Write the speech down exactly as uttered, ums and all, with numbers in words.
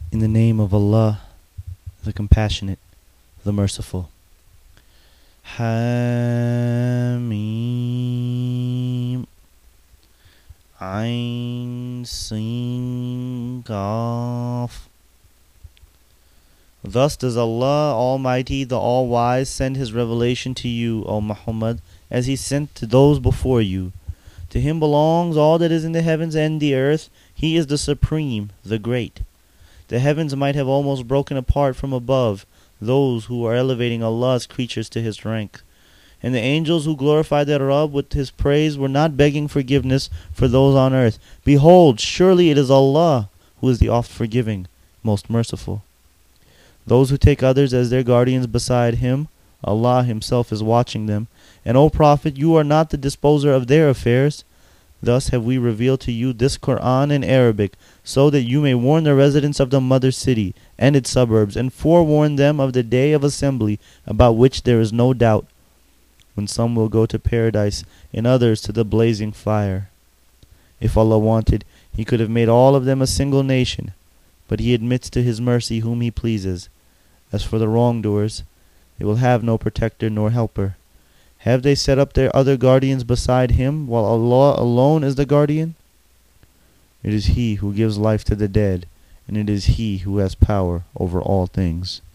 In the name of Allah, the Compassionate, the Merciful. Hamim Ain Sin Qaf. Thus does Allah Almighty, the All-Wise, send His revelation to you, O Muhammad, as He sent to those before you. To Him belongs all that is in the heavens and the earth. He is the Supreme, the Great. The heavens might have almost broken apart from above those who are elevating Allah's creatures to His rank. And the angels who glorify their Rabb with His praise were not begging forgiveness for those on earth. Behold, surely it is Allah who is the oft-forgiving, most merciful. Those who take others as their guardians beside Him, Allah Himself is watching them. And, O Prophet, you are not the disposer of their affairs. Thus have we revealed to you this Qur'an in Arabic, so that you may warn the residents of the mother city and its suburbs, and forewarn them of the day of assembly, about which there is no doubt, when some will go to paradise and others to the blazing fire. If Allah wanted, He could have made all of them a single nation, but He admits to His mercy whom He pleases. As for the wrongdoers, they will have no protector nor helper. Have they set up their other guardians beside Him, while Allah alone is the guardian? It is He who gives life to the dead, and it is He who has power over all things.